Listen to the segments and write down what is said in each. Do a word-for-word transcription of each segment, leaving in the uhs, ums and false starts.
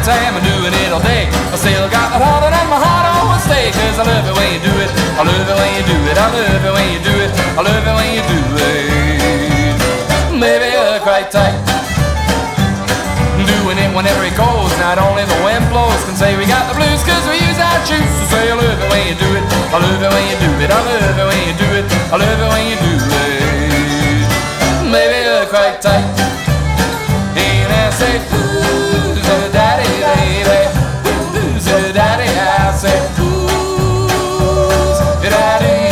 night time and doing it all day. I still got my heart and my heart always stay, cause I love it when you do it. I love it when you do it. I love it when you do it. I love it when you do it. Baby, you're quite tight. Doing it whenever it goes, not only the wind blows. Can say we got the blues cause we use our shoes. So say I love it when you do it. I love it when you do it. I love it when you do it. I love it when you do it. Baby, you're quite tight. And I say, who's a daddy, baby? Who's a daddy? I say, who's a daddy?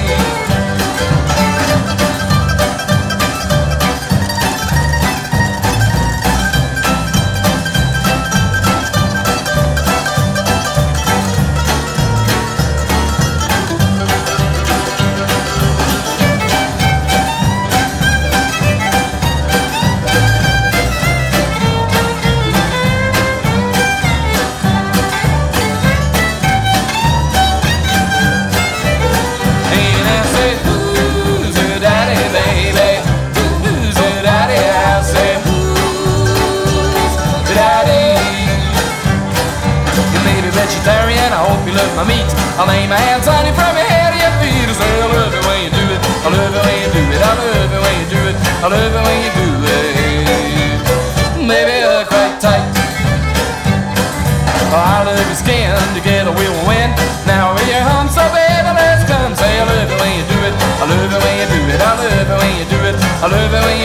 Vegetarian, I hope you love my meat. I'll lay my hands on you from your head to your feet. I say I love it when you do it. I love it when you do it. I love it when you do it. I love it when you do it. Baby, you're quite tight. Oh, I love your skin. Together we will win. Now we're your home, so baby, let's come. Say I love it when you do it. I love it when you do it. I love it when you do it. I love it when you